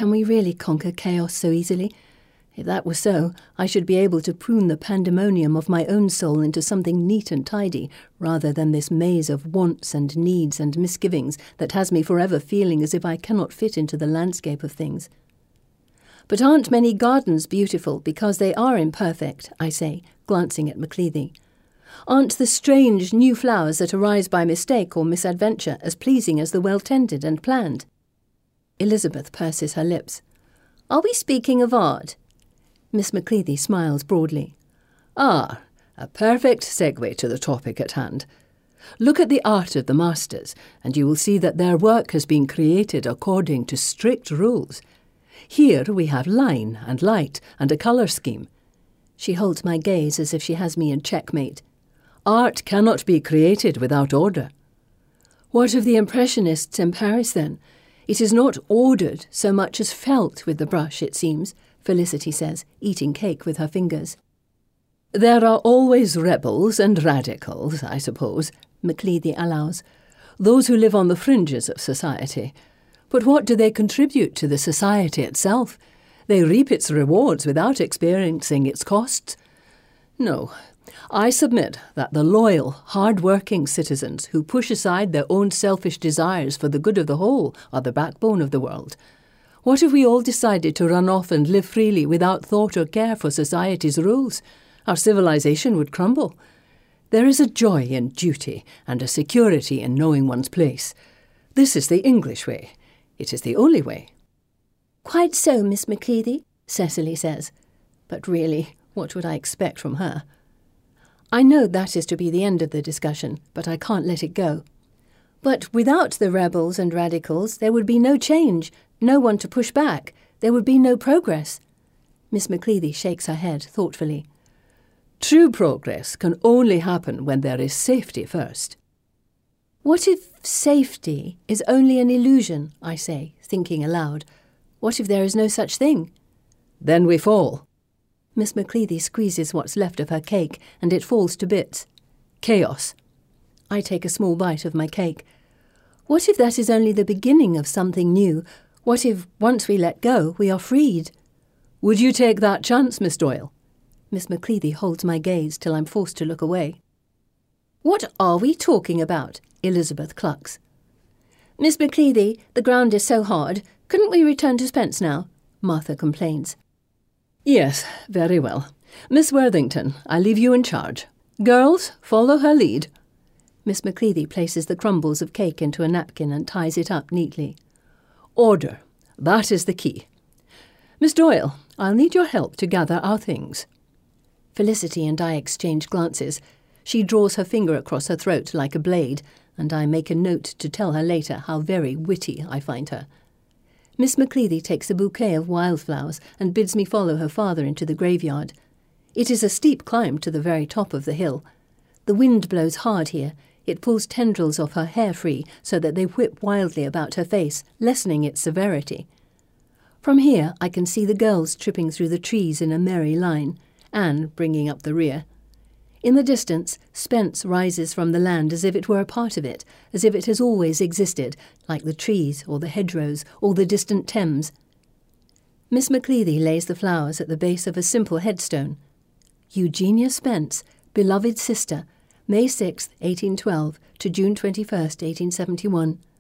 Can we really conquer chaos so easily? If that were so, I should be able to prune the pandemonium of my own soul into something neat and tidy, rather than this maze of wants and needs and misgivings that has me forever feeling as if I cannot fit into the landscape of things. But aren't many gardens beautiful because they are imperfect, I say, glancing at Macleady. Aren't the strange new flowers that arise by mistake or misadventure as pleasing as the well-tended and planned? Elizabeth purses her lips. Are we speaking of art? Miss Macleady smiles broadly. Ah, a perfect segue to the topic at hand. Look at the art of the masters, and you will see that their work has been created according to strict rules. Here we have line and light and a colour scheme. She holds my gaze as if she has me in checkmate. Art cannot be created without order. What of the Impressionists in Paris, then? It is not ordered so much as felt with the brush, it seems, Felicity says, eating cake with her fingers. There are always rebels and radicals, I suppose, Macleady allows, those who live on the fringes of society. But what do they contribute to the society itself? They reap its rewards without experiencing its costs. No, I submit that the loyal, hard-working citizens who push aside their own selfish desires for the good of the whole are the backbone of the world. What if we all decided to run off and live freely without thought or care for society's rules? Our civilization would crumble. There is a joy in duty and a security in knowing one's place. This is the English way. It is the only way. Quite so, Miss Macleady, Cecily says. But really, what would I expect from her? I know that is to be the end of the discussion, but I can't let it go. But without the rebels and radicals, there would be no change, no one to push back. There would be no progress. Miss Macleady shakes her head thoughtfully. True progress can only happen when there is safety first. What if safety is only an illusion, I say, thinking aloud. What if there is no such thing? Then we fall. Miss Macleady squeezes what's left of her cake, and it falls to bits. Chaos. I take a small bite of my cake. What if that is only the beginning of something new? What if, once we let go, we are freed? Would you take that chance, Miss Doyle? Miss Macleady holds my gaze till I'm forced to look away. What are we talking about? Elizabeth clucks. Miss Macleady, the ground is so hard. Couldn't we return to Spence now? Martha complains. Yes, very well. Miss Worthington, I leave you in charge. Girls, follow her lead. Miss Macleady places the crumbles of cake into a napkin and ties it up neatly. Order. That is the key. Miss Doyle, I'll need your help to gather our things. Felicity and I exchange glances. She draws her finger across her throat like a blade, and I make a note to tell her later how very witty I find her. Miss Macleady takes a bouquet of wildflowers and bids me follow her father into the graveyard. It is a steep climb to the very top of the hill. The wind blows hard here. It pulls tendrils of her hair free so that they whip wildly about her face, lessening its severity. From here I can see the girls tripping through the trees in a merry line, Anne bringing up the rear. In the distance, Spence rises from the land as if it were a part of it, as if it has always existed, like the trees or the hedgerows or the distant Thames. Miss Macleady lays the flowers at the base of a simple headstone. Eugenia Spence, beloved sister, May 6, 1812 to June 21, 1871.